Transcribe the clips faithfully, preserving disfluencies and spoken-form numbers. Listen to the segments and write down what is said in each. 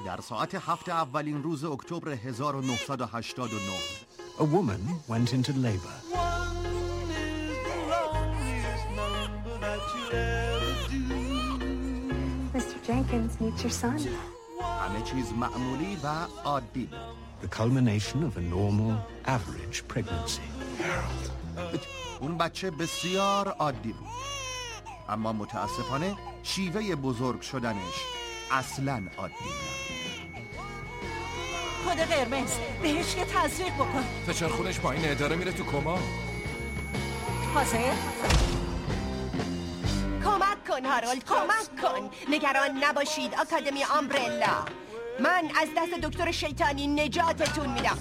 در ساعت هفت اولین روز اکتبر هزار و نهصد و هشتاد و نه A woman went into labor. Mister Jenkins, meet your son. همه چیز معمولی و عادی. The culmination of a normal, average pregnancy. اون بچه بسیار عادی بود، اما متاسفانه شیوه بزرگ شدنش اصلاً عادی نبود. کد قرمز، بهش یه تزریق بکن. فشار خونش پایینه، داره میره تو کما. حاضر؟ کمک کن هارولد، کمک کن. نگران نباشید آکادمی آمبرلا، من از دست دکتر شیطانی نجاتتون میدم.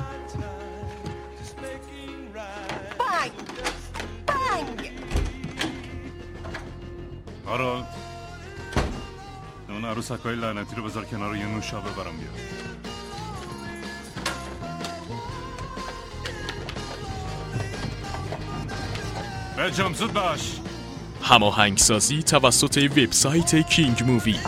بانگ بانگ. هارولد، اون عروسکای لعنتی رو بذار کنار یه نوشابه برام بیار. بجام زود باش. هماهنگسازی توسط وبسایت کینگ مووی.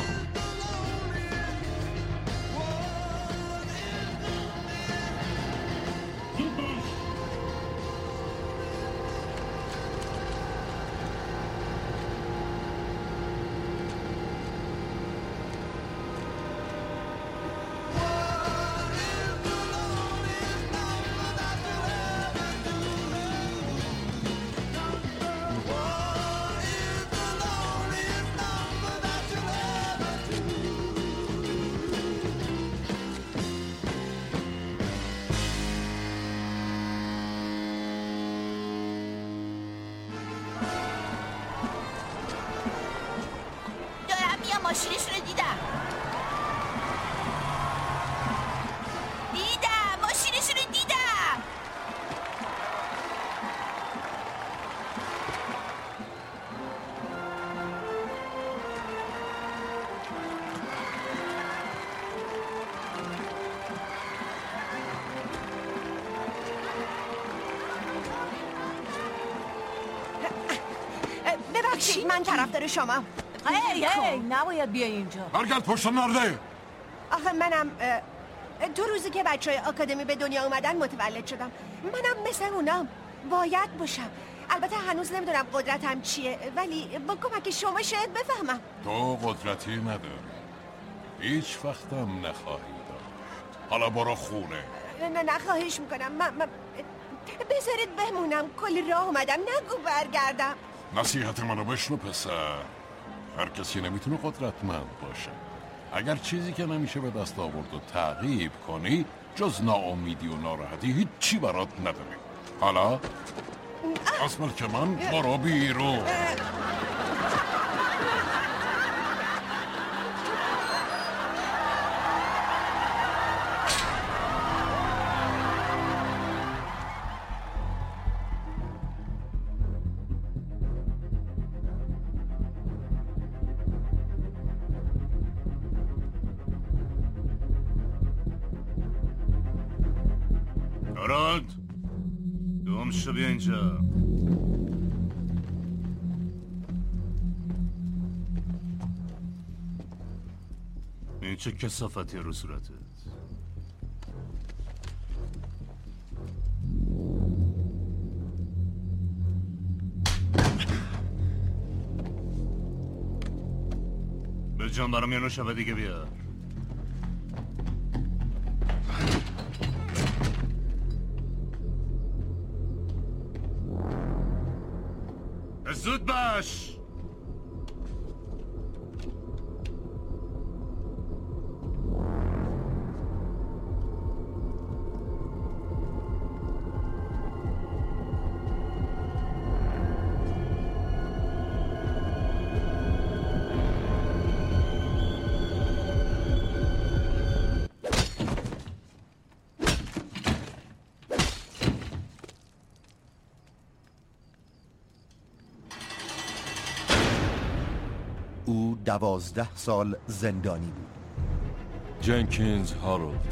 ماشینش رو دیدم دیدم ماشینش رو دیدم. ببخشید من طرفدار شما. هی هی نباید بیای اینجا. برگرد پشت نرده. آخه منم دو روزی که بچه های آکادمی به دنیا اومدن متولد شدم. منم مثل اونام باید باشم. البته هنوز نمیدونم قدرتم چیه، ولی با کمک شما شاید بفهمم. تو قدرتی نداری، هیچ وقتم نخواهی داشت. حالا برو خونه. نه نه خواهش میکنم. من, من بذارید بمونم، کلی راه اومدم، نگو برگردم. نصیحت منو بشنو پسر، هر کسی نمیتونه قدرتمند باشه. اگر چیزی که نمیشه به دست آورد و تعقیب کنی، جز ناامیدی و ناراحتی هیچی برات نداری. حالا از ملک من برو بیرون. هارولد، دوم شو بیا اینجا. این چه کثافتی رو صورتت؟ به جان برام یه نوشابه دیگه بیار. زود باش. او دوازده سال زندانی بود. جنکینز هارولد.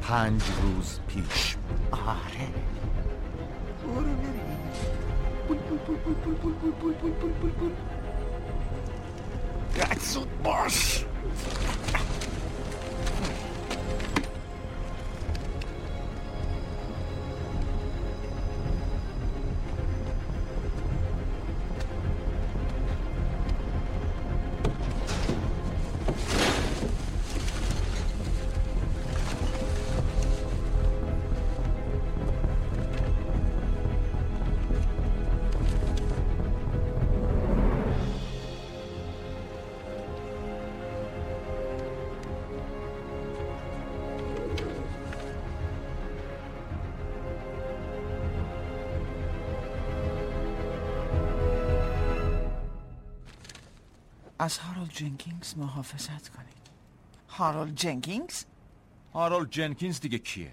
پنج روز پیش. آره برو بریم. بول بول بول بول بول بول بول بول بول بول بول. زود باش. از هارولد جنکینز محافظت کنید. هارولد جنکینز؟ هارولد جنکینز دیگه کیه؟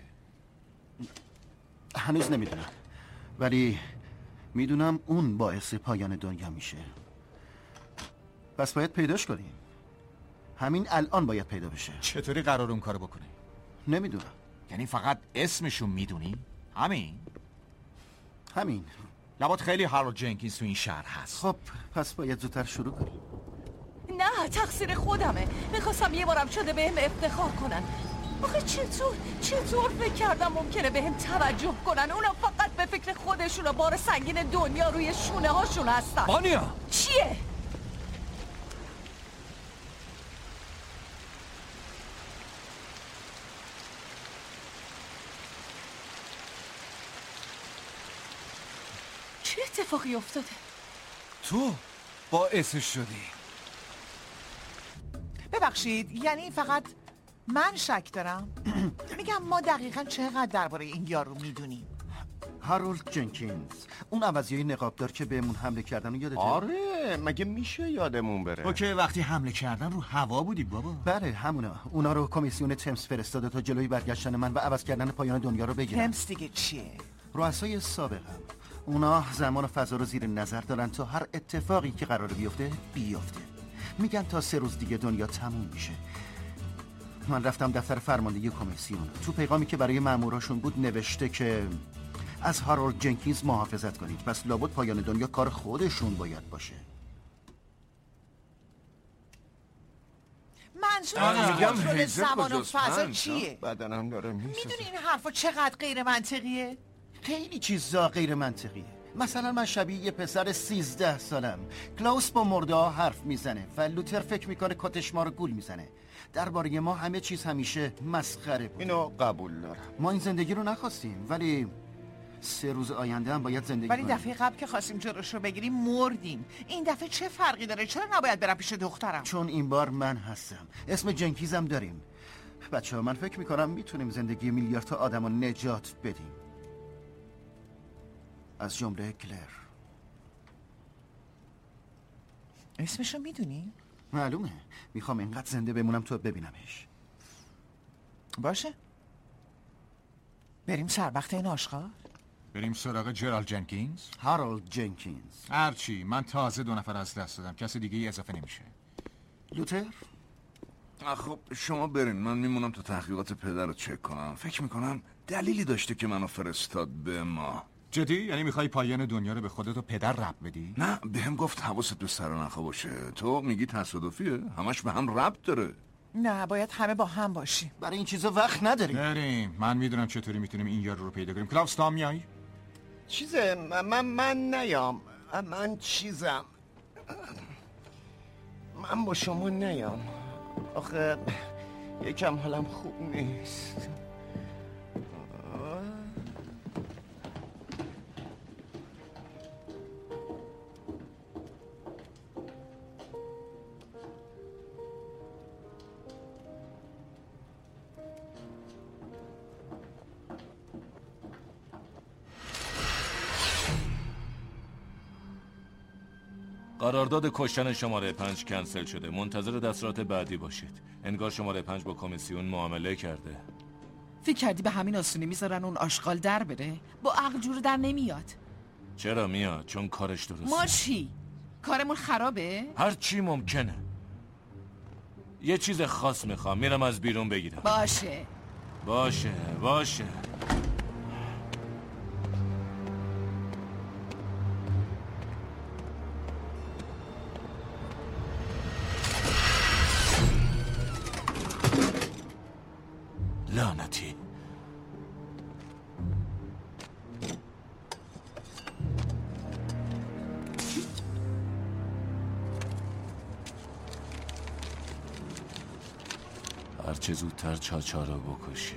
هنوز نمیدونم، ولی میدونم اون باعث پایان دنیا میشه. پس باید پیداش کنیم. همین الان باید پیدا بشه. چطوری قرار اون کارو بکنه؟ نمیدونم. یعنی فقط اسمشون میدونی؟ همین؟ همین. لابد خیلی هارولد جنکینز تو این شهر هست. خب پس باید زودتر شروع کنیم. نه تقصیر خودمه. میخواستم یه بارم شده بهم افتخار کنن. آخه چطور چطور فکر کردم ممکنه بهم توجه کنن؟ اونا فقط به فکر خودشون و بار سنگین دنیا روی شونه هاشون هستن. بانیا چیه؟ چه اتفاقی افتاده؟ تو باعثش شدی. ببخشید، یعنی فقط من شک دارم؟ میگم ما دقیقاً چقدر درباره این یارو میدونیم؟ هارولد جنکینز، اون عوضیای نقابدار که بهمون حمله کردن یادته؟ آره مگه میشه یادمون بره؟ اوکی وقتی حمله کردن رو هوا بودی بابا. بله همونا. اونا رو کمیسیون تمس فرستاده تا جلوی برگشتن من و عوض کردن پایان دنیا رو بگیرن. تمس دیگه چیه؟ رؤسای سابقم. اونا زمان و فضا رو زیر نظر دارن تا هر اتفاقی که قراره بیفته بیفته. میگن تا سه روز دیگه دنیا تموم میشه. من رفتم دفتر فرماندهی کمیسیون. تو پیغامی که برای ماموراشون بود نوشته که از هارولد جنکینز محافظت کنید. پس لابد پایان دنیا کار خودشون باید باشه. منظور کنترل زمان و فضا چیه؟ بدنم داره میسازه. میدونی این حرفا چقدر غیر منطقیه؟ خیلی چیزا غیر منطقیه. مثلا من شبیه یه پسر سیزده سالم. کلاوس با مرده ها حرف میزنه و لوتر فکر میکنه کتش ما رو گول میزنه. درباره ما همه چیز همیشه مسخره بود. اینو قبول دارم. ما این زندگی رو نخواستیم، ولی سه روز آینده هم باید زندگی کنیم. ولی دفعه قبل که خواستیم جلوش رو بگیریم مردیم. این دفعه چه فرقی داره؟ چرا نباید برم پیش دخترم؟ چون این بار من هستم. اسم جنکینزم داریم. بچه ها من فکر میکنم میتونیم زندگی میلیاردتا آدم رو نجات بدیم، از جمله کلر. اسمشو میدونی؟ معلومه. میخوام اینقدر زنده بمونم تو ببینمش. باشه بریم سر وقت این آشغال. بریم سراغ جرالد جنکینز. هارولد جنکینز. هرچی، من تازه دو نفر از دست دادم، کسی دیگه ای اضافه نمیشه. لوتر؟ خب شما برین، من میمونم تا تحقیقات پدر رو چک کنم. فکر میکنم دلیلی داشته که منو فرستاد به ما. جدی؟ یعنی میخوای پایان دنیا رو به خودت و پدر ربط بدی؟ نه، بهم گفت حواست به سر و نخا باشه. تو میگی تصادفیه؟ همش به هم ربط داره. نه، باید همه با هم باشیم. برای این چیزا وقت نداریم. بریم. من میدونم چطوری میتونیم این یارو رو پیدا کنیم. کلاوس تا میای؟ چیزه من من نیام. من چیزم. من با شما نیام. آخه یکم حالم خوب نیست. قرارداد کشتن شماره پنج کنسل شده. منتظر دستورات بعدی باشید. انگار شماره پنج با کمیسیون معامله کرده. فکر کردی به همین آسونی میذارن اون آشغال در بره؟ با عقل جور در نمیاد. چرا میاد؟ چون کارش درسته. ما چی؟ کارمون خرابه؟ هر چی ممکنه. یه چیز خاص میخوام، میرم از بیرون بگیرم. باشه. باشه باشه. لعنتی. هرچه زودتر چاچا رو بکشید.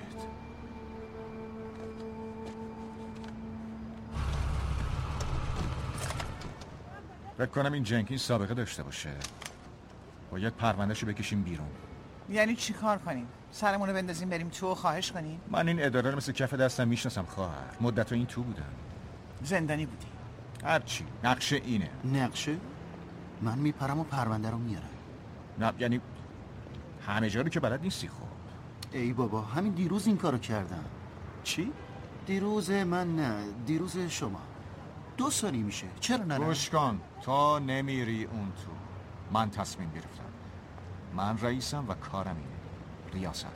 فکر کنم این جنکینز سابقه داشته باشه. باید پروندهشو بکشیم بیرون. یعنی چی کار کنیم؟ سرمونو بندازیم بریم تو و خواهش کنیم؟ من این اداره رو مثل کف دستم میشناسم خواهر. مدت این تو بودم. زندانی بودی؟ هرچی. نقشه اینه. نقشه؟ من میپرم و پرونده رو میارم. نه یعنی همه جا رو که بلد نیستی. خب ای بابا همین دیروز این کارو کردم. چی؟ دیروز من نه، دیروز شما. دو سالی میشه. چرا نرم؟ گوش کن. تا نمیری اون تو. من تصمیم گرفتم. من رئیسم و کارم اینه. ریاست.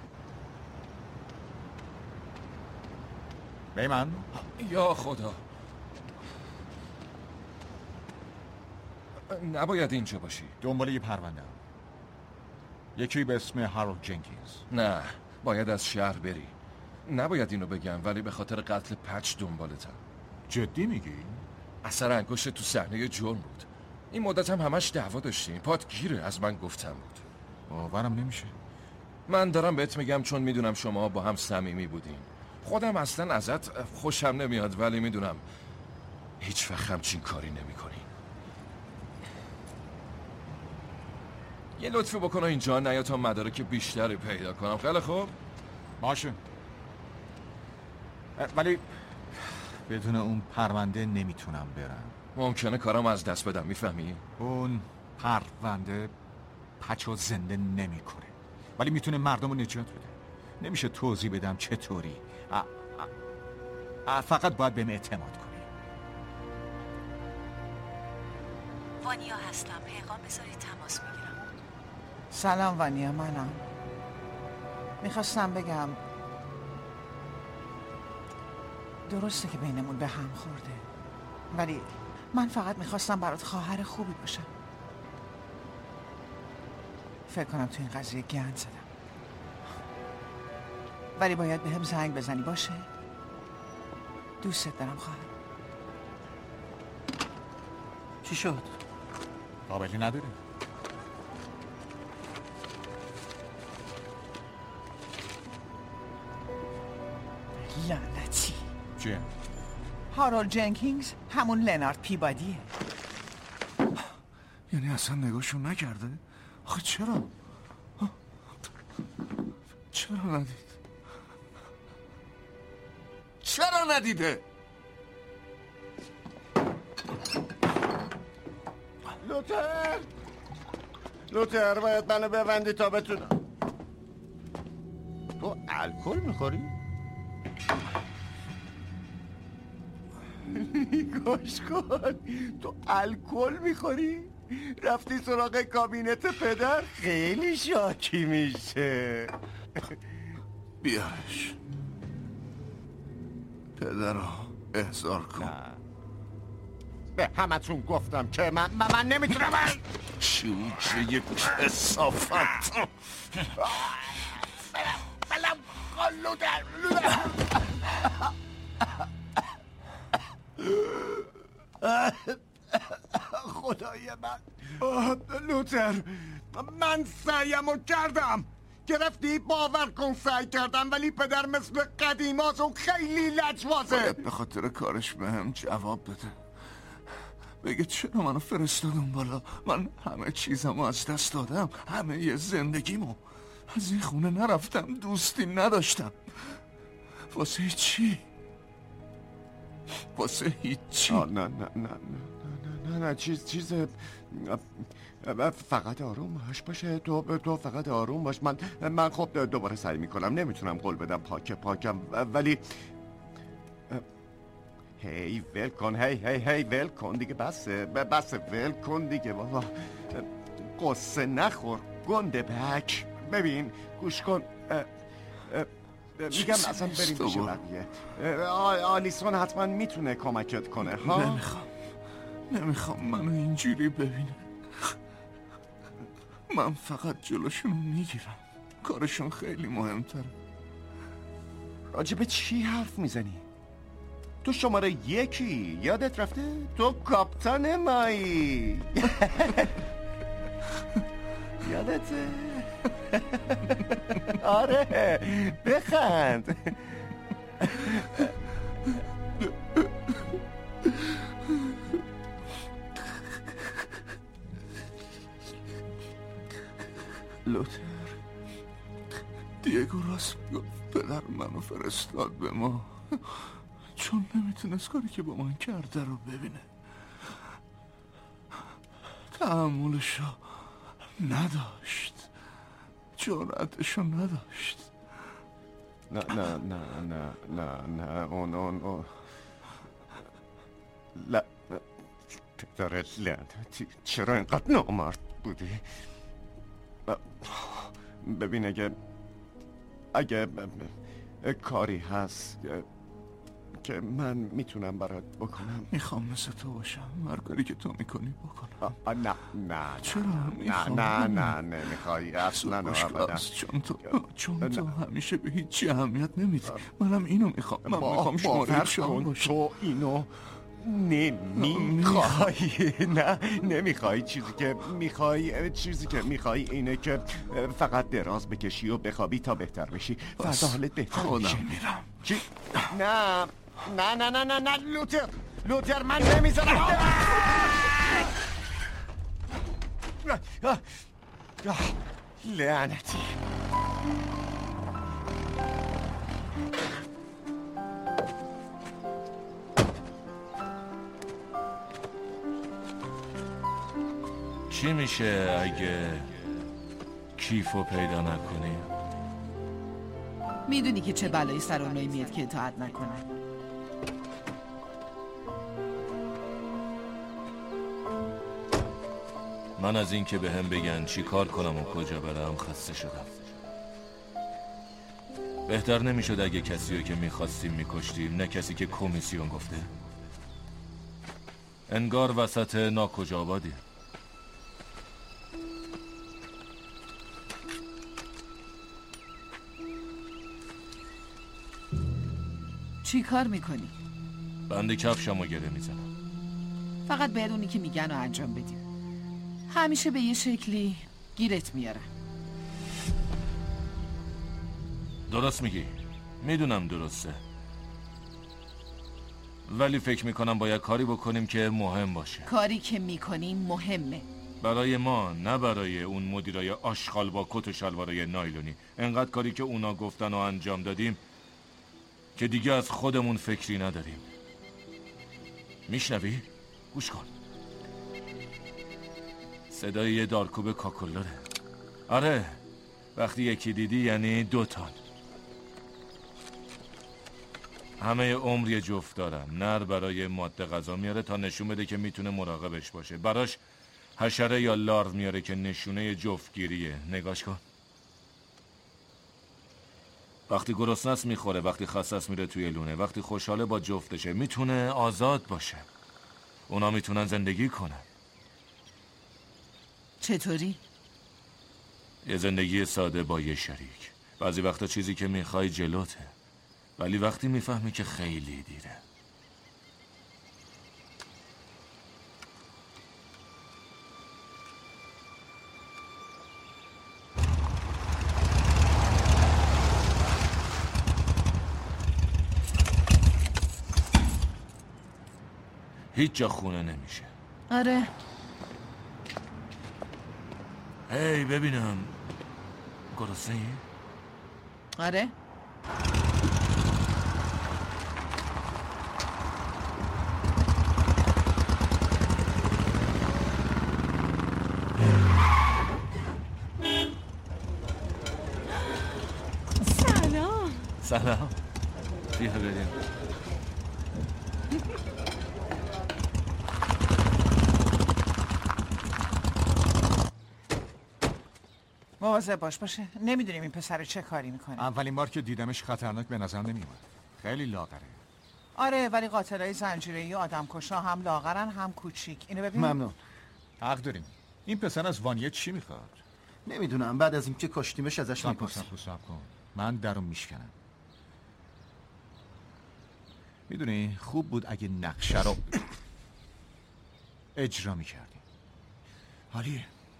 به من؟ یا خدا، نباید اینجا باشی. دنبال یه پرونده. یکی به اسم هارولد جنکینز. نه، باید از شهر بری. نباید اینو بگم ولی به خاطر قتل پچ دنبالتم. جدی میگی؟ اثر انگشت تو صحنه جرم بود. این مدت هم همش دعوا داشتیم. پات گیره از من گفتم بود. باورم نمیشه. من دارم بهت میگم چون میدونم شما با هم صمیمی بودین. خودم اصلا ازت خوشم نمیاد ولی میدونم هیچ وقت همچین کاری نمیکنی. یه لطفی بکن اینجا نیا تا مدارک بیشتری پیدا کنم. خیلی خوب؟ باشه. ولی بدون اون پرونده نمیتونم برم. ممکنه کارم از دست بدم، میفهمی؟ اون پرونده پچو زنده نمیکنه ولی میتونه مردم رو نجات بده. نمیشه توضیح بدم چطوری. ا... ا... فقط باید بهم اعتماد کنی. وانیا هستم. پیغام بذاری تماس میگیرم. سلام وانیا، منم. میخواستم بگم درسته که بینمون به هم خورده ولی من فقط میخواستم برات خواهر خوبی باشم. فکر کنم تو این قضیه گند زدم ولی باید به هم زنگ بزنی باشه؟ دوستت دارم خواهر. چی شد؟ قابلی نداره. لعنتی. چیه؟ هارولد جنکینز همون لنارد پیبادیه. یعنی اصلا نگاهشون نکرده؟ آخه چرا؟ چرا ندید؟ چرا ندیده؟ لوتر لوتر باید منو ببندی تا بتونم. تو الکل میخوری؟ نگاش کن، تو الکل میخوری؟ رفتی سراغ کابینت پدر؟ خیلی شاکی میشه. بیارش، پدر رو احضار کن. به همتون گفتم که من من, من نمیتونم. چوچه یک کسافت. بلم کن لودر لودر. خدای من لوتر، من سعیمو کردم. گرفتی؟ باور کن سعی کردم ولی پدر مثل قدیماست و خیلی لجبازه. باید به خاطر کارش به هم جواب بده. بگه چرا منو فرستادون بالا. من همه چیزمو از دست دادم، همه ی زندگیمو. از این خونه نرفتم، دوستی نداشتم. واسه چی؟ واسه هیچی. نه نه نه نه نه نه چیز چیز فقط آروم باش باشه. تو تو فقط آروم باش. من من خب دوباره سعی میکنم. نمیتونم قول بدم پاک پاکم ولی هی ول کن. هی هی هی ول کن دیگه. بسه بسه ول کن دیگه بابا. قصه نخور گنده بک. ببین گوش کن. میگم اصلا بریم پیش بقیه. آلیسون حتما میتونه کمکت کنه ها. نمیخوام نمیخوام منو اینجوری ببینه. من فقط جلوشونو میگیرم. کارشون خیلی مهمتره. راجب چی حرف میزنی؟ تو شماره یکی یادت رفته؟ تو کاپتان مایی. یادته؟ آره بخند. لوتر دیگو راست گفت. پدر منو فرستاد به ما چون نمیتونست کاری که با من کرده رو ببینه. تحملشو نداشت، جرأتشو نداشت. نه نه نه نه نه نه اون اون اون لا پدر لعنتی چرا اینقدر نامرد بودی؟ ببین اگه اگه کاری هست که من میتونم برات بکنم. میخوام مثل تو باشم. هر کاری که تو میکنی بکنم. نه نه چرا؟ نه نه نه نمیخوای اصلا ابدا. چون تو چون تو همیشه به هیچ اهمیت نمیدی. منم اینو میخوام. من میخوام شماره چهار باشم. تو اینو نمیخوای. نه نمیخوای. چیزی که میخوای چیزی که میخوای اینه که فقط دراز بکشی و بخوابی تا بهتر بشی. فردا حالت بهتر میشه. خودم میرم. چی؟ نه نه نه نه نه نه لوتر لوتر من نمیذارم. لعنتی. چی میشه اگه کیفو پیدا نکنی؟ میدونی که چه بلایی سر اونایی میاد که اطاعت نکنن. من از این که به هم بگن چی کار کنم و کجا برم خسته شدم. بهتر نمیشد اگه کسی رو که میخواستیم میکشتیم، نه کسی که کمیسیون گفته؟ انگار وسط ناکجا آبادی. چی کار میکنی؟ بند کفشم رو گره میزنم. فقط باید اونی که میگن رو انجام بدیم. همیشه به یه شکلی گیرت میارن. درست میگی. میدونم درسته. ولی فکر میکنم باید کاری بکنیم که مهم باشه. کاری که میکنیم مهمه. برای ما، نه برای اون مدیرای آشغال با کت و شلوارای نایلونی. انقدر کاری که اونا گفتن و انجام دادیم که دیگه از خودمون فکری نداریم. میشنوی؟ گوش کن. صدای یه دارکوب کاکولوره. آره، وقتی یکی دیدی یعنی دوتان. همه عمر یه جفت دارن. نر برای ماده غذا میاره تا نشون بده که میتونه مراقبش باشه. براش حشره یا لارو میاره که نشونه جفتگیریه. نگاش کن. وقتی گرسنه است میخوره، وقتی خسته است میره توی لونه، وقتی خوشحاله با جفتشه. میتونه آزاد باشه. اونا میتونن زندگی کنن. چطوری؟ یه زندگی ساده با یه شریک. بعضی وقتا چیزی که میخوای جلوته، ولی وقتی میفهمی که خیلی دیره. هیچ جا خونه نمیشه. آره. هی ببینم گرسنه‌ای؟ آره. سلام. سلام. بیا بریم. مواظب باش باشه. نمیدونیم این پسر چه کاری میکنه. اولین بار که دیدمش خطرناک به نظر نمیومد. خیلی لاغره. آره ولی قاتلای زنجیره‌ای و آدمکشا هم لاغرن هم کوچیک. اینو ببین. ممنون. حق داریم. این پسر از وانیه چی میخواد؟ نمیدونم. بعد از اینکه کشتیمش ازش میپرسم. صبر کن صبر کن. من درو میشکنم. میدونی خوب بود اگه نقشه رو اجرا میکردی. حالی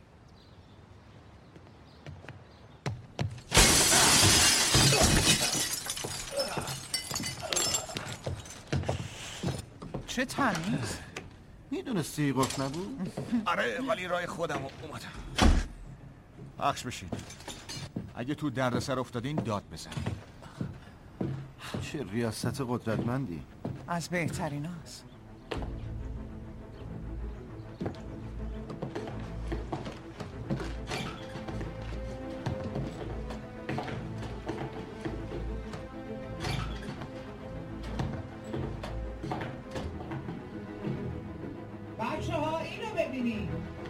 چه تمیز. میدونستی قفل نبود؟ آره ولی راه خودم اومدم. بخش بشین. اگه تو دردسر افتادین داد بزن. چه ریاست قدرتمندی. از بهترین هست. بچه ها اینو ببینید.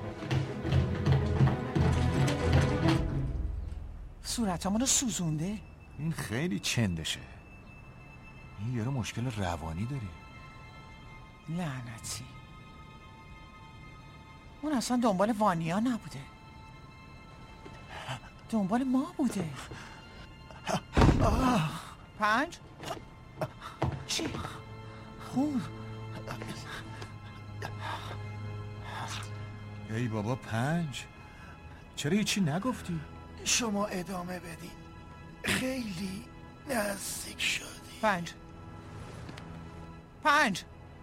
صورتمون رو سوزونده. این خیلی چندشه. این یارو مشکل روانی داری. لعنتی. اون اصلا دنبال وانیا نبوده. دنبال ما بوده. پنج؟ چی؟ خون. ای بابا پنج. چرا هیچی نگفتی؟ شما ادامه بدین. خیلی نزدیک شدی. پنج پنج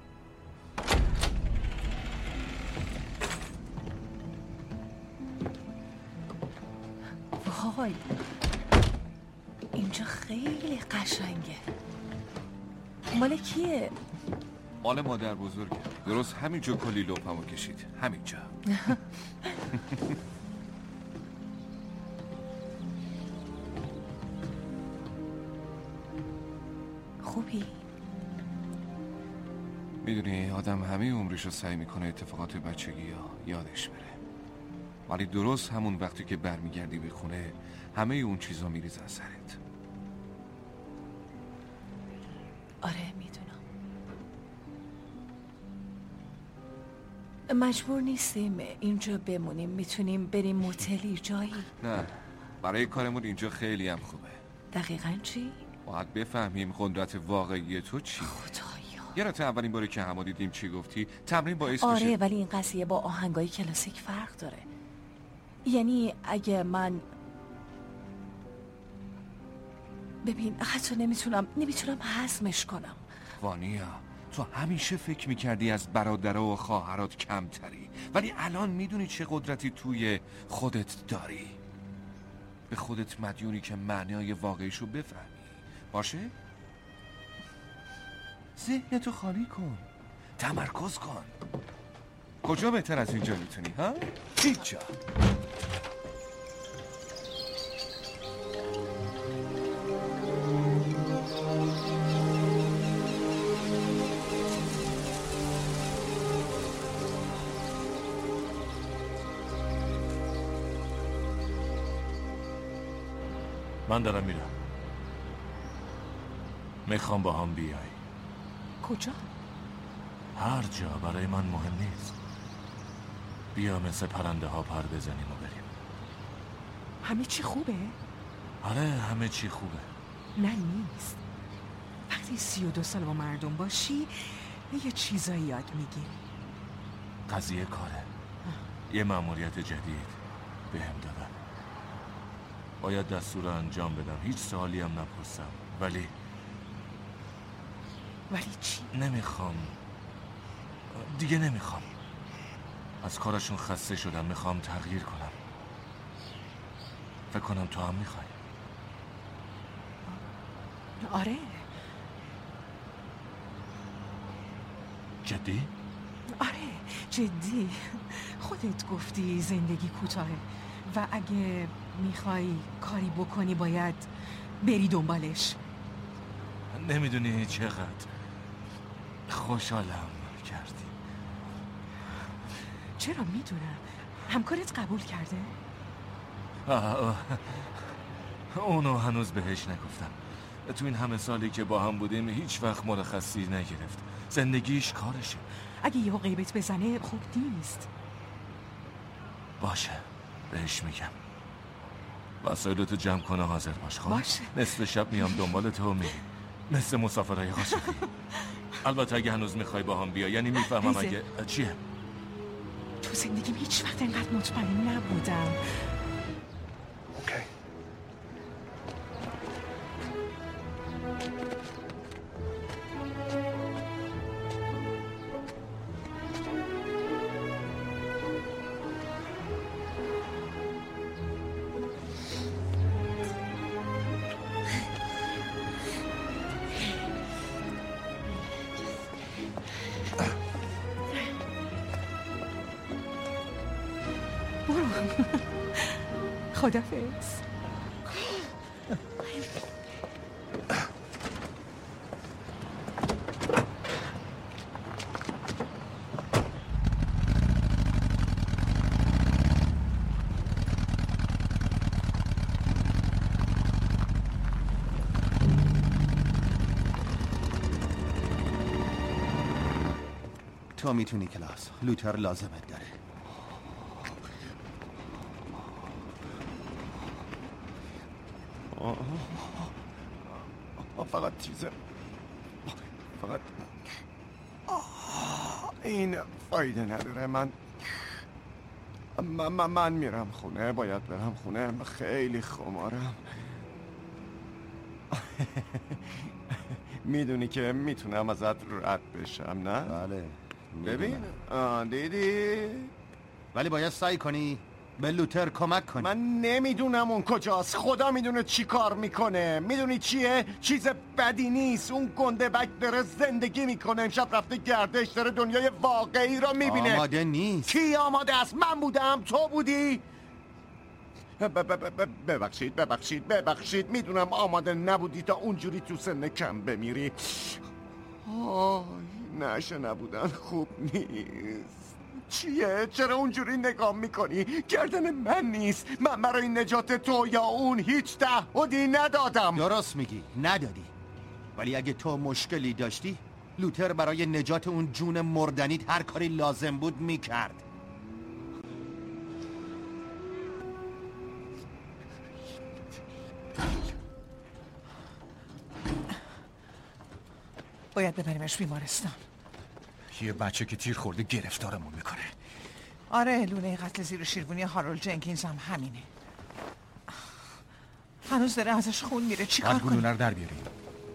وای اینجا خیلی قشنگه. مال کیه؟ مال مادر بزرگه. درست همینجا کلی لپمو کشید. همینجا. خوبی؟ میدونی آدم همه عمرش رو سعی میکنه اتفاقات بچگی ها یادش بره، ولی درست همون وقتی که برمیگردی به خونه همه اون چیزا میریزن سرت. آره میدونم. مجبور نیستیم اینجا بمونیم. میتونیم بریم موتلی جایی. نه برای کارمون اینجا خیلی هم خوبه. دقیقاً چی؟ باید بفهمیم قدرت واقعی تو چی. خدایا یادت اولین باری که همو دیدیم چی گفتی؟ تمرین باعث آره میشه. ولی این قضیه با آهنگای کلاسیک فرق داره. یعنی اگه من ببین حتی نمیتونم نمیتونم هضمش کنم. وانیا تو همیشه فکر میکردی از برادرها و خواهرات کمتری، ولی الان میدونی چه قدرتی توی خودت داری. به خودت مدیونی که معنای واقعیشو بفهمی. باشه؟ ذهنتو خالی کن، تمرکز کن. کجا بهتر از اینجا میتونی ها؟ هیچ جا. من دارم میرم. میخوام با هم بیای. کجا؟ هر جا برای من مهم نیست. بیا مثل پرنده ها پر بزنیم و بریم. همه چی خوبه؟ آره همه چی خوبه. نه نیست. وقتی سی و دو سال با مردم باشی یه چیزایی یاد میگیری. قضیه کاره. یه مأموریت جدید بهم دادن. باید دستور رو انجام بدم. هیچ سوالی هم نپرسم. ولی ولی چی؟ نمیخوام دیگه نمیخوام. از کارشون خسته شدم. میخوام تغییر کنم. فکر کنم تو هم میخوای. آره. جدی؟ آره جدی. خودت گفتی زندگی کوتاهه و اگه میخوای کاری بکنی باید بری دنبالش. نمیدونی چقدر خوشحالم کردی. چرا؟ میدونم. همکارت قبول کرده؟ آه آه. اونو هنوز بهش نگفتم. تو این همه سالی که با هم بودیم هیچ وقت مرخصی نگرفت. زندگیش کارشه. اگه یهو غیبت بزنه خوب نیست. باشه بهش میگم. وسایلتو جمع کنه حاضر باش. خب باشه. نصف شب میام دنبال تو میریم مثل مسافرهای قاشقی. البته اگه هنوز میخوای با هم بیا، یعنی میفهمم اگه چیه. تو زندگیم هیچ وقت اینقدر مطمئن نبودم. اوکی. خدافظ. تو میتونی کلاس. لوتر لازمت داره. فقط چیزه فقط این فایده نداره. من من, من, من میرم خونه. باید برم خونه. خیلی خمارم. میدونی که میتونم ازت رد بشم نه؟ بله ببین آه دیدی؟ ولی باید سعی کنی به لوتر کمک کنی. من نمیدونم اون کجاست. خدا میدونه چی کار میکنه. میدونی چیه؟ چیز بدی نیست. اون گنده بک داره زندگی میکنه. امشب رفته گردش داره دنیای واقعی رو میبینه. آماده نیست. کی آماده است؟ من بودم؟ تو بودی؟ ببخشید ببخشید ببخشید میدونم آماده نبودی تا اونجوری تو سن کم بمیری. آه نشه نبودن خوب نیست. چیه؟ چرا اونجوری نگاه میکنی؟ گردن من نیست. من برای نجات تو یا اون هیچ تعهدی ندادم. درست میگی ندادی. ولی اگه تو مشکلی داشتی لوتر برای نجات اون جون مردنیت هر کاری لازم بود میکرد. باید ببریمش بیمارستان. یه بچه که تیر خورده گرفتارمون میکنه. آره لونه قتل زیر شیروانی هارولد جنکینز هم همینه. هنوز داره ازش خون میره. چی کار کنیم؟ گلوله رو در بیاریم.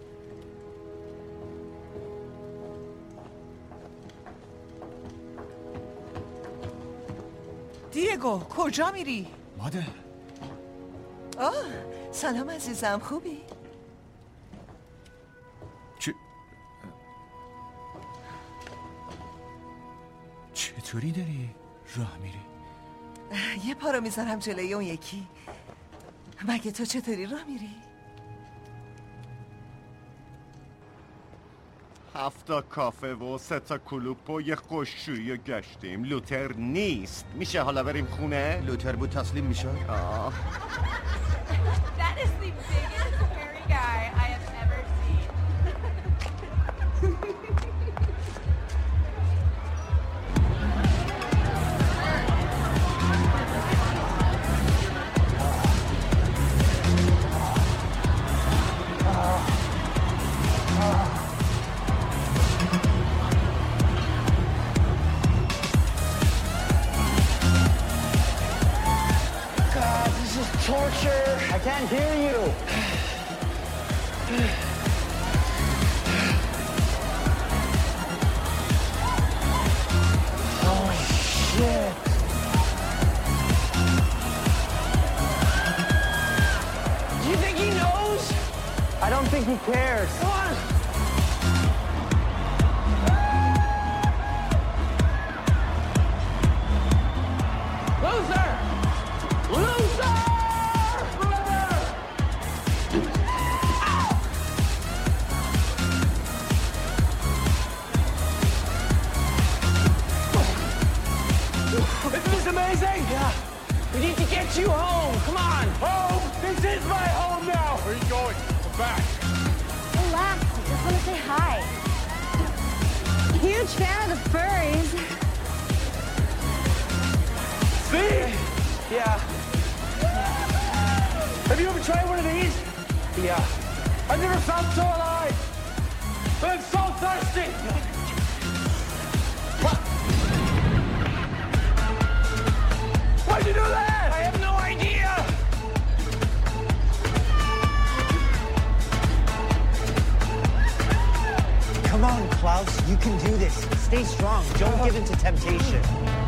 دیگو کجا میری؟ مادر. آه سلام عزیزم. خوبی؟ چه چطوری داری راه میری؟ یه پا رو میذارم جلوی اون یکی. مگه تو چطوری راه میری؟ هفتا کافه و سه تا کلوپ و یه خوششویی گشتیم. لوتر نیست. میشه حالا بریم خونه؟ لوتر بود تسلیم میشه. آه That is the biggest hairy guy I have ever seen. God, this is torture. I can't hear you. Oh, shit. Do you think he knows? I don't think he cares. Come on. Loser! Loser! Isn't this amazing? Yeah. We need to get you home. Come on. back. Relax, I just want to say hi. Huge fan of the furries. See? Yeah. Have you ever tried one of these? Yeah. I've never felt so alive. But I'm so thirsty. Why'd you do that? I have no idea. Come on, Klaus. You can do this. Stay strong. Don't give in to temptation.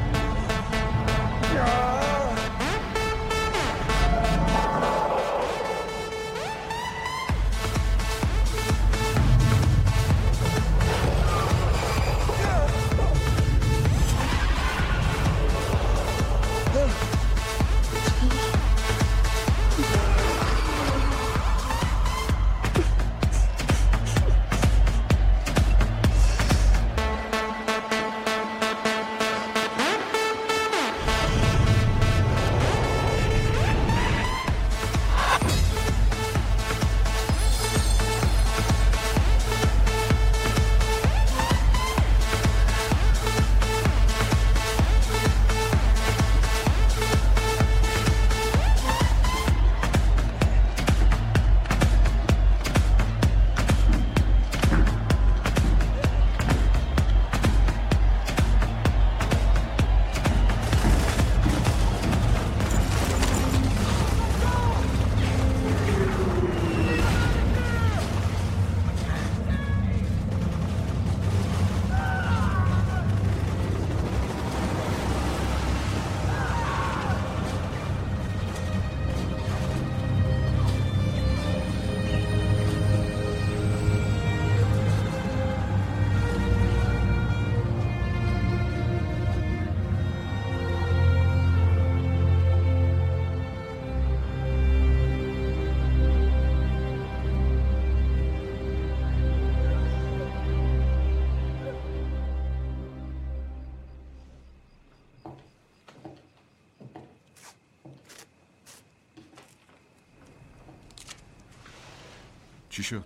چی شد؟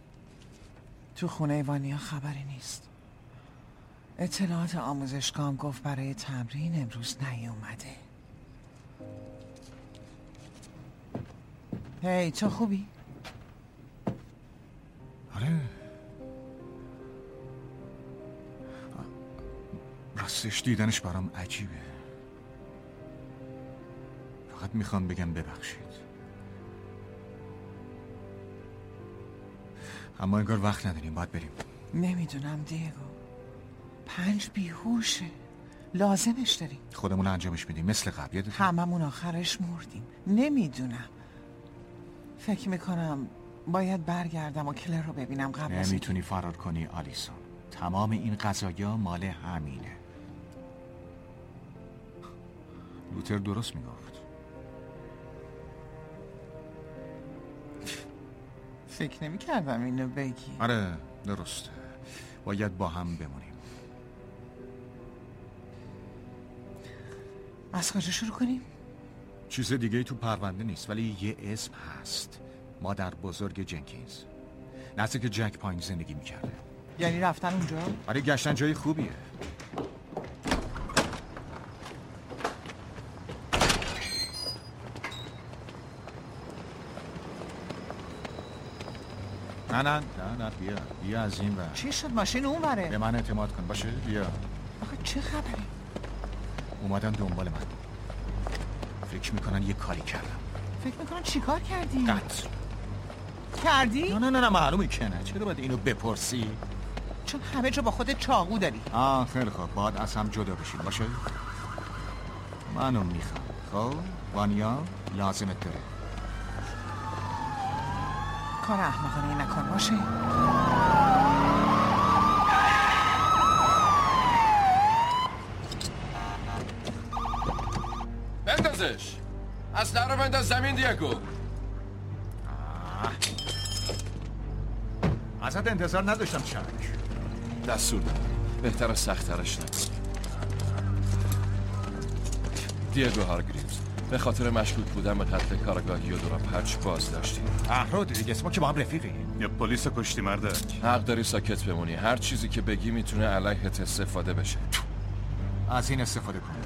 تو خونه وانیا خبری نیست. اطلاعات آموزشگاه گفت برای تمرین امروز نیومده. هی تو خوبی؟ آره. راستش دیدنش برام عجیبه. فقط میخوام بگم ببخشید. اما انگار وقت نداریم، باید بریم. نمیدونم دیگو. پنج بیهوشه، لازمش داریم. خودمون انجامش میدیم مثل قبل. یادت هممون آخرش مردیم. نمیدونم، فکر میکنم باید برگردم و کلر رو ببینم قبل از نمیتونی فرار کنی آلیسون. تمام این قضایا مال همینه. لوتر درست میگفت. فکر نمی کردم اینو بگی. آره درسته، باید با هم بمونیم. از کجا شروع کنیم؟ چیز دیگه ای تو پرونده نیست، ولی یه اسم هست. مادر بزرگ جنکینز، نزدیک جک پایین زندگی میکرده. یعنی رفتن اونجا؟ آره گشتن جای خوبیه. نه نه نه نه بیا بیا از این ور. چی شد؟ ماشین اون وره. به من اعتماد کن باشه. بیا. آخه چه خبری؟ اومدن دنبال من. فکر میکنن یه کاری کردم. فکر میکنن چی کار کردی؟ قتل کردی؟ نه نه نه نه معلومه که نه. چرا باید اینو بپرسی؟ چون همه جا با خودت چاقو داری. آه خیلی خوب، باید از هم جدا بشیم باشه. منو میخوام. خب وانیا لازمت داره. کار احمقانه نکن باشه. بندازش. اسلحه رو بنداز زمین دیگو. ازت انتظار نداشتم چک. دستور دارم، بهتر از سخت‌ترش نکن. دیگو هارگریوز، به خاطر مشکوک بودن به قتل کارگاهی و دورا پچ باز داشتیم. احمد دیگه اسما که با هم رفیقیم. یا پلیس کشتی مردک. حق داری ساکت بمونی. هر چیزی که بگی میتونه علیهت استفاده بشه. از این استفاده کن.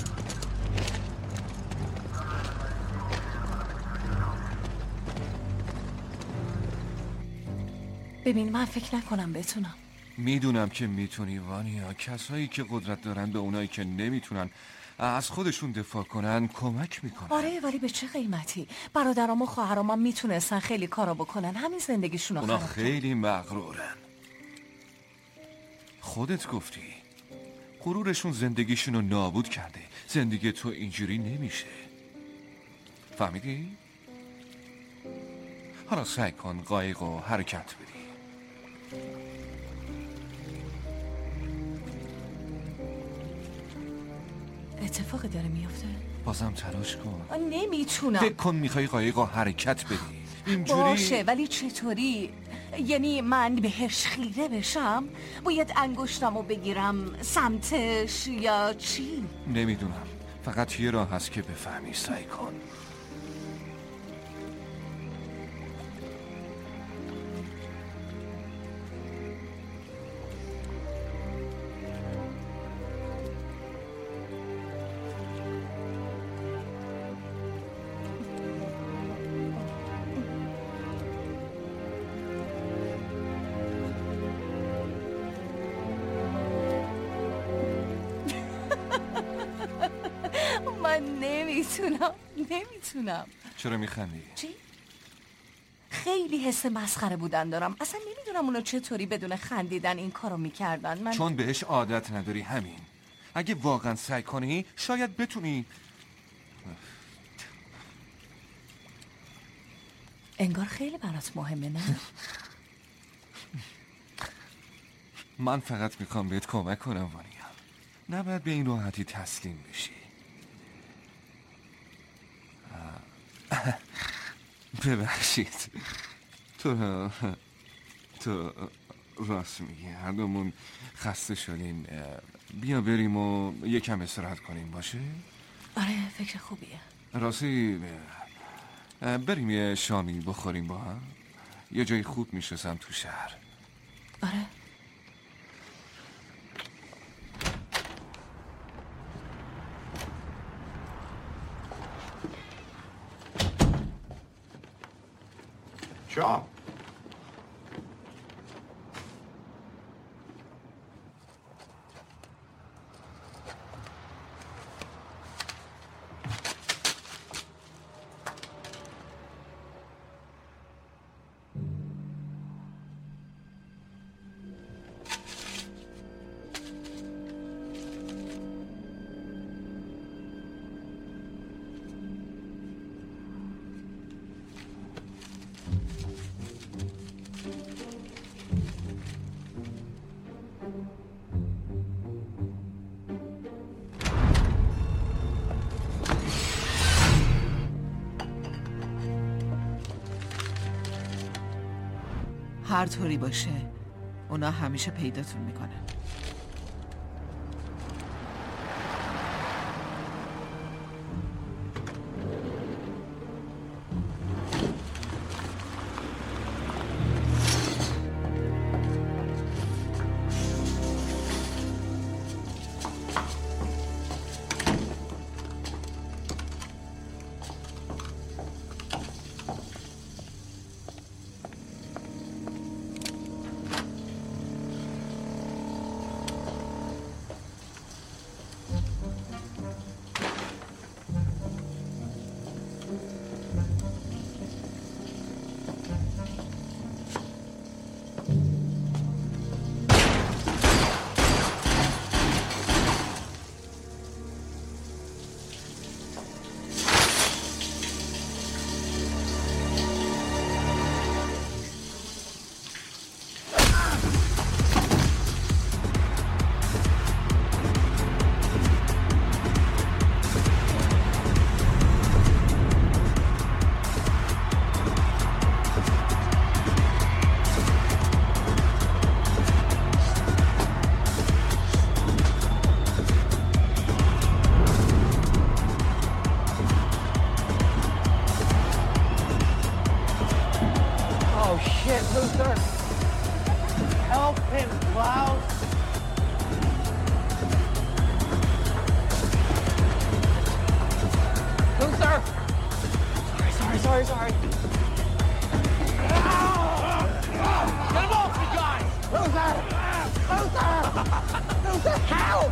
ببین من فکر نکنم بتونم. میدونم که میتونی وانیا. کسایی که قدرت دارن به اونایی که نمیتونن از خودشون دفاع کنن کمک میکنن. آره ولی به چه قیمتی؟ برادرام و خواهرام هم میتونستن خیلی کارا بکنن. همین زندگیشون رو اونا خراب خیلی مغرورن. خودت گفتی غرورشون زندگیشون رو نابود کرده. زندگی تو اینجوری نمیشه. فهمیدی؟ حالا سعی کن قایق و حرکت بدی. اتفاقی داره میفته؟ بازم تلاش کن. نمیتونم. فکر کن میخوای قایق و حرکت بدی. اینجوری باشه ولی چطوری؟ یعنی من بهش خیره بشم؟ باید انگشتمو بگیرم سمتش یا چی؟ نمیدونم. فقط یه راه هست که بفهمی. سعی کن. من نمیتونم نمیتونم. چرا میخندی؟ چی؟ خیلی حس مسخره بودن دارم. اصلا نمیدونم اونا چطوری بدون خندیدن این کارو میکردن. من چون بهش عادت نداری همین. اگه واقعا سعی کنی شاید بتونی. انگار خیلی برات مهمه نه؟ من فقط میخوام بهت کمک کنم وانیا. نباید به این راحتی تسلیم بشی. ببخشید. تو تو راست میگی. هر دومون خسته شدیم. بیا بریم و یکم استراحت کنیم باشه؟ آره فکر خوبیه. راستی بریم یه شامی بخوریم با هم. یه جای خوب میشستم تو شهر. آره. شام هر طوری باشه اونا همیشه پیداتون میکنن. Oh shit, Luther! Help him, Klaus! Luther! Sorry, sorry, sorry, sorry. Get him off me, guys! Luther! Luther! Luther, help!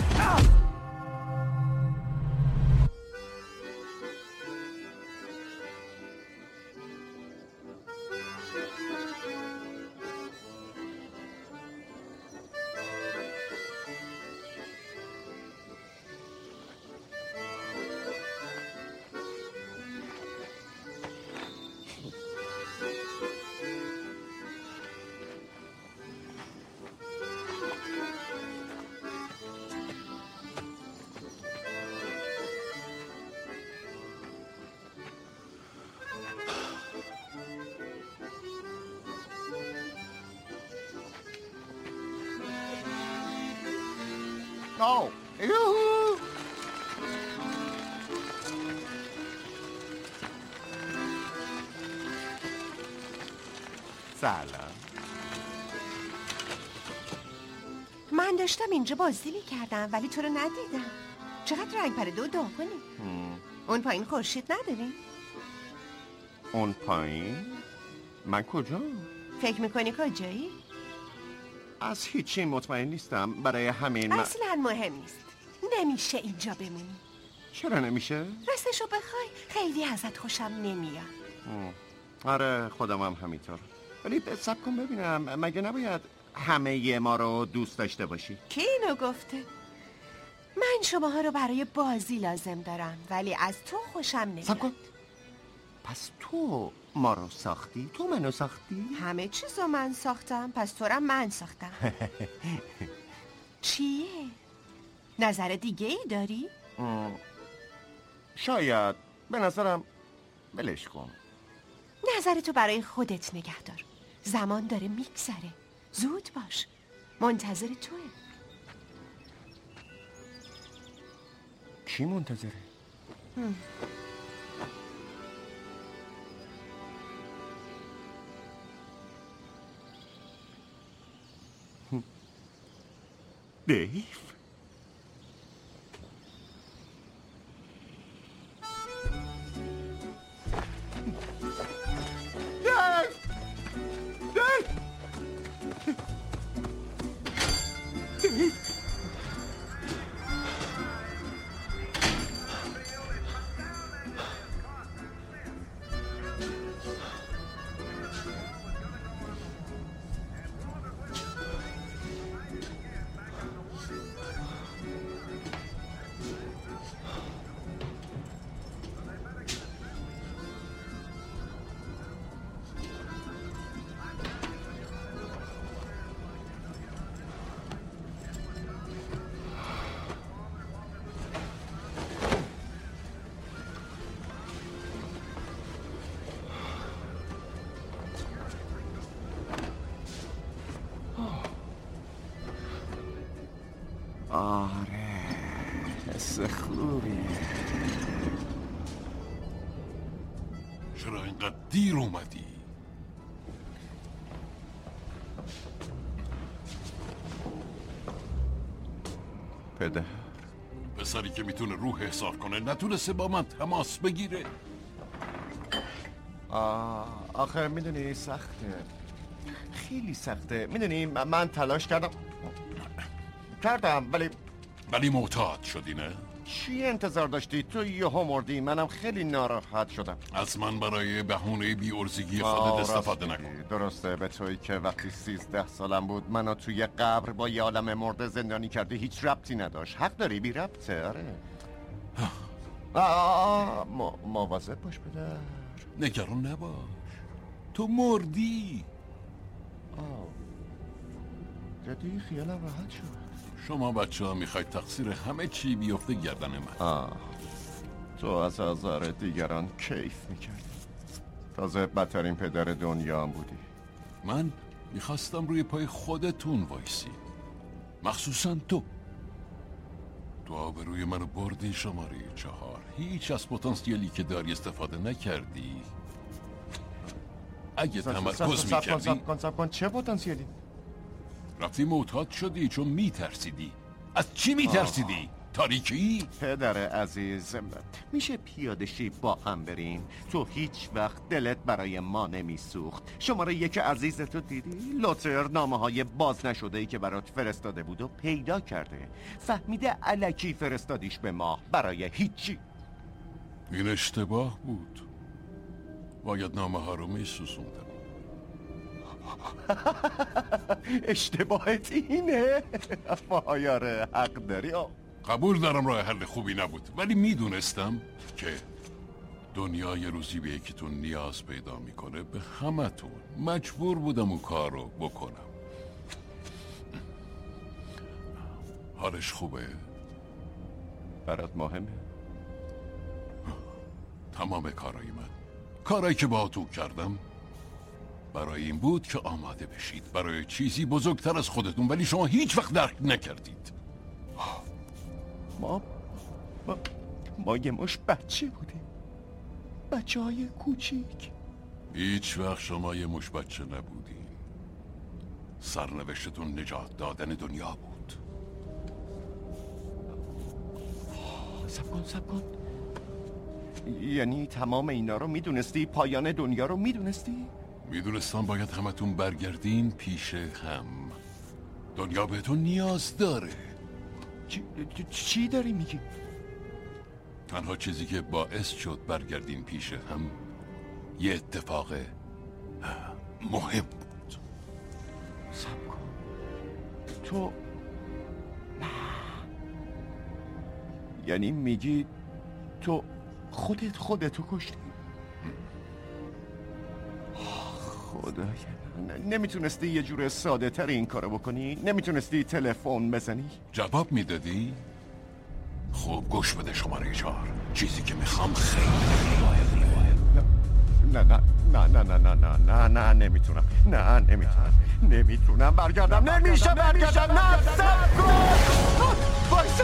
Oh, yoo-hoo! سلام. من داشتم اینجا بازی می‌کردم ولی تو رو ندیدم. چقدر رنگ پره دو داغونی. اون پایین خورشید نداری؟ اون پایین؟ من کجا؟ فکر میکنی کجایی؟ از هیچی مطمئن نیستم. برای همین من... اصلا مهم نیست. نمیشه اینجا بمونی. چرا نمیشه؟ راستشو بخوای خیلی ازت خوشم نمیاد. آره خودم هم همینطور. ولی صبر کن ببینم، مگه نباید همه ما رو دوست داشته باشی؟ کی اینو گفته؟ من شماها رو برای بازی لازم دارم ولی از تو خوشم نمیاد. صبر کن. پس تو ما رو ساختی؟ تو منو ساختی؟ همه چیزو من ساختم، پس تو رو من ساختم. چیه؟ نظر دیگه ای داری؟ شاید. به نظرم بلش کن. نظر تو برای خودت نگه دار. زمان داره میگذره. زود باش. منتظر توه. کی منتظره؟ دیو؟ آره حس خوبیه. چرا اینقدر دیر اومدی؟ پدر پسری که میتونه روح احساس کنه نتونسته با من تماس بگیره. آه آخه میدونی سخته، خیلی سخته. میدونی من تلاش کردم کردم ولی ولی معتاد شدی نه؟ چی انتظار داشتی؟ تو یهو مردی، منم خیلی ناراحت شدم. از من برای بهونه بی‌عرضگی خودت استفاده نکن. درسته، به تویی که وقتی سیزده سالم بود منو توی قبر با یه عالم مرده زندانی کردی هیچ ربطی نداشت. حق داری، بی ربطه. آره مواظب باش پدر. نگران نباش، تو مردی. آه جدی خیالم راحت شد. شما بچه ها میخواید تقصیر همه چی بیفته گردن من. آه تو از آزار دیگران کیف میکردی. تازه بدترین پدر دنیا هم بودی. من میخواستم روی پای خودتون وایسی، مخصوصا تو. تو آبروی منو بردی شماره چهار. هیچ از پتانسیلی که داری استفاده نکردی. اگه تمرکز سب کن میکردی سب کن سب کن چه پتانسیلی؟ رفتی معتاد شدی چون میترسیدی. از چی میترسیدی؟ تاریکی؟ پدر عزیز، میشه پیاده شی با هم بریم؟ تو هیچ وقت دلت برای ما نمیسوخت. شماره یک عزیزتو دیدی؟ لوتر نامه های باز نشده ای که برات فرستاده بود و پیدا کرده. فهمیده الکی فرستادیش به ما برای هیچی. این اشتباه بود. باید نامه ها رو میسوزوندم. اشتباهت اینه؟ فایاره حق داری. قبول دارم راه حل خوبی نبود، ولی میدونستم که دنیا یه روزی به یکیتون نیاز پیدا میکنه. به همتون مجبور بودم اون کار رو بکنم. حالش خوبه؟ برات مهمه؟ تمام کارای من، کارایی که با تو کردم برای این بود که آماده بشید برای چیزی بزرگتر از خودتون، ولی شما هیچ وقت درک نکردید. ما ما, ما یه مش بچه بودیم، بچه های کوچیک. هیچ وقت شما یه مش بچه نبودین. سرنوشتتون نجات دادن دنیا بود. سب کن سب کن یعنی تمام اینا رو میدونستی؟ پایان دنیا رو میدونستی؟ میدونستم باید همتون برگردین پیش هم. دنیا بهتون نیاز داره. چی, چی داری میگی؟ تنها چیزی که باعث شد برگردین پیش هم یه اتفاق مهم بود. سب کن تو نه یعنی میگی تو خودت خودتو کشتی؟ خدایا، نمیتونستی یه جور ساده تر این کارو بکنی؟ نمیتونستی تلفن بزنی؟ جواب میدادی؟ خوب گوش بده شماره چهار. چیزی که میخوام خیلی نه نه نه نه نه نه نه نه نه نمیتونم نه نمیتونم نمیتونم برگردم نمیشه برگردم نه سب کن وایسا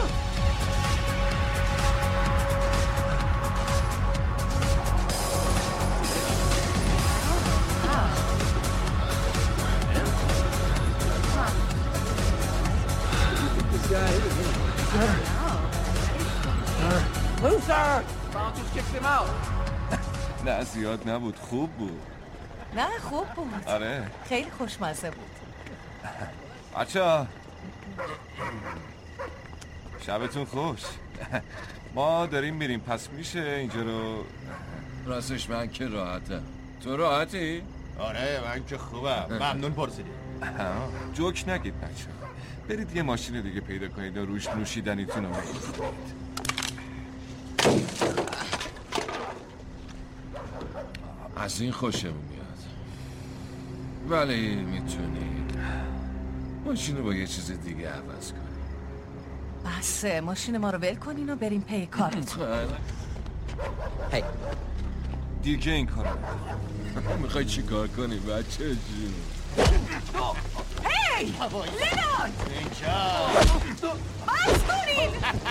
Luther! Bounce just kicked him out. نه زیاد نبود، خوب بود. نه خوب بود. آره خیلی خوشمزه بود. بچه‌ها شبتون خوش. ما داریم میریم، پس میشه اینجا رو. راستش من که راحتم. تو راحتی؟ آره من که خوبم. ممنون پرسیدی. جوک نگید بچه‌ها. برید یه ماشین دیگه پیدا کنید و روش نوشیدنیتون رو بخورید. از این خوشم میاد، ولی میتونید ماشین رو با یه چیز دیگه عوض کنید. بس ماشین ما رو ول کنین و بریم پی کارتون. هی دیگه این کار میخوای چی کار کنی بچه جون؟ هی لنارد بس کنین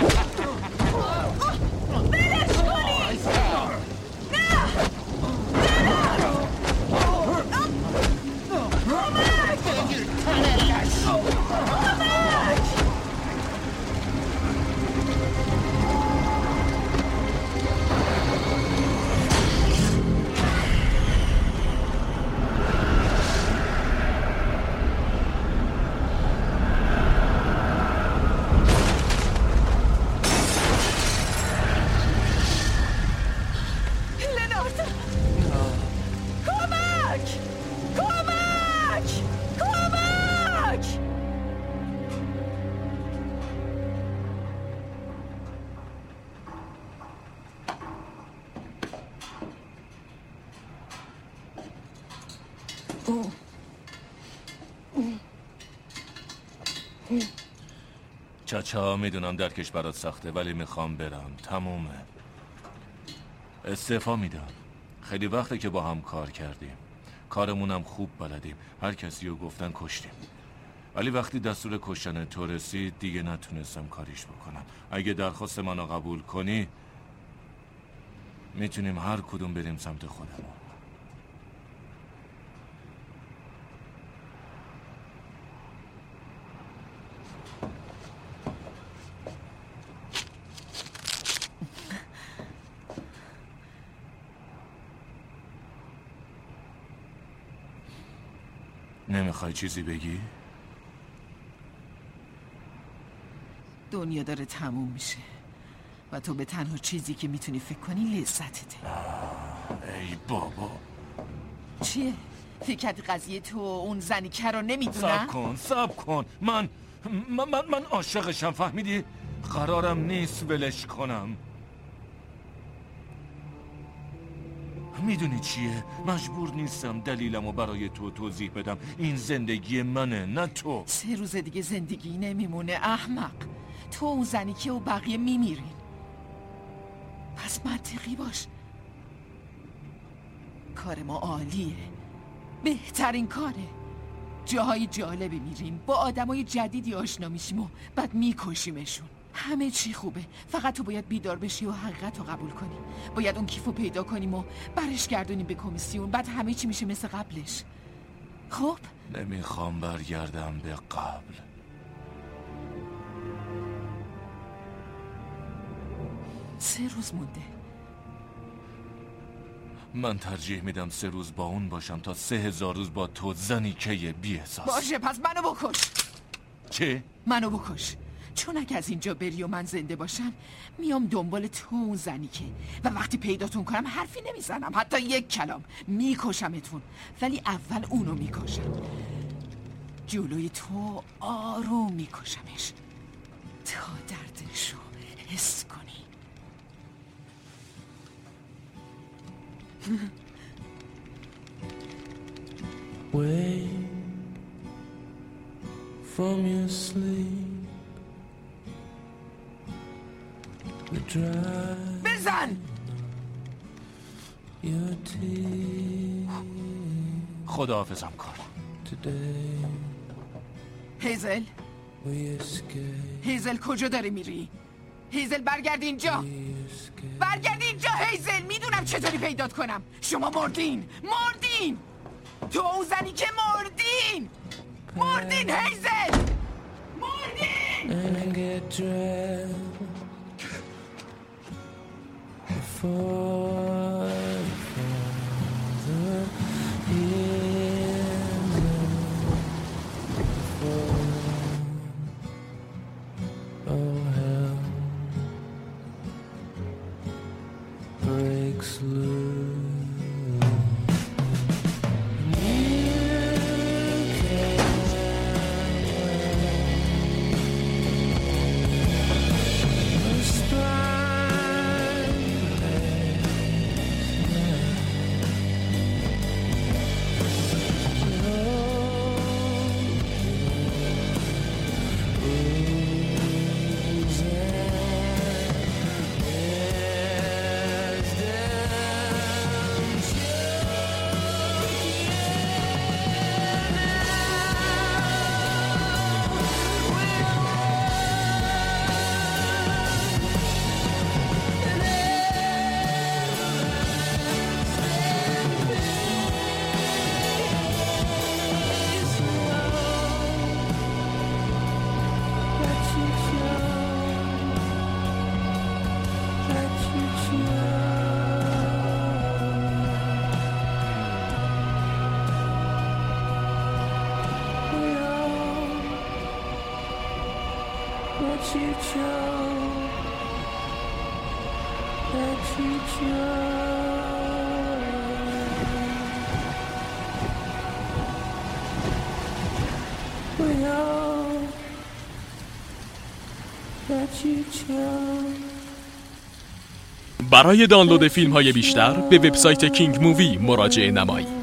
بلش کنین. نه چاچا میدونم درکش برات سخته، ولی میخوام برم. تمومه. استعفا میدم. خیلی وقته که با هم کار کردیم، کارمونم خوب بلدیم، هر کسی رو گفتن کشتیم، ولی وقتی دستور کشتن تو رسید دیگه نتونستم کاریش بکنم. اگه درخواست منو قبول کنی میتونیم هر کدوم بریم سمت خودمون. نمیخوای چیزی بگی؟ دنیا داره تموم میشه و تو به تنها چیزی که میتونی فکر کنی لذتته. ای بابا چیه؟ فکر کردی قضیه تو اون زنی که رو نمیدونم؟ صبر کن صبر کن من من من, من عاشقشم، فهمیدی؟ قرارم نیست ولش کنم. میدونی چیه؟ مجبور نیستم دلیلمو برای تو توضیح بدم. این زندگی منه نه تو. سه روز دیگه زندگی نمیمونه احمق. تو اون زنی که و بقیه میمیرین. پس منطقی باش. کار ما عالیه، بهترین کاره. جاهای جالبی میریم، با آدمای جدیدی آشنا میشیم و بعد میکشیمشون. همه چی خوبه، فقط تو باید بیدار بشی و حقیقت رو قبول کنی. باید اون کیفو پیدا کنیم و برش گردونیم به کمیسیون، بعد همه چی میشه مثل قبلش. خب؟ نمیخوام برگردم به قبل. سه روز مونده. من ترجیح میدم سه روز با اون باشم تا سه هزار روز با تو، زنی که یه بی احساس. باشه پس منو بکش. چه؟ منو بکش، چون اگه از اینجا بری و من زنده باشم میام دنبال تو اون زنی که و وقتی پیداتون کنم حرفی نمیزنم، حتی یک کلام، میکشمتون. ولی اول اونو میکشم، جلوی تو آروم میکشمش تا دردشو حس کنی. Wake from your sleep. The dry بزن! Your tears خداحافظم کار. today. هیزل We escape. هیزل کجا داری میری؟ هیزل برگرد اینجا، برگرد اینجا هیزل. میدونم چطوری پیدات کنم. شما مردین، مردین، تو اون زنی که مردین، مردین هیزل، مردین. And I get dressed before the years before. Oh hell breaks loose. Let you chose, let you chose. We all let you chose. برای دانلود فیلم های بیشتر به وبسایت کینگ مووی مراجعه نمایید.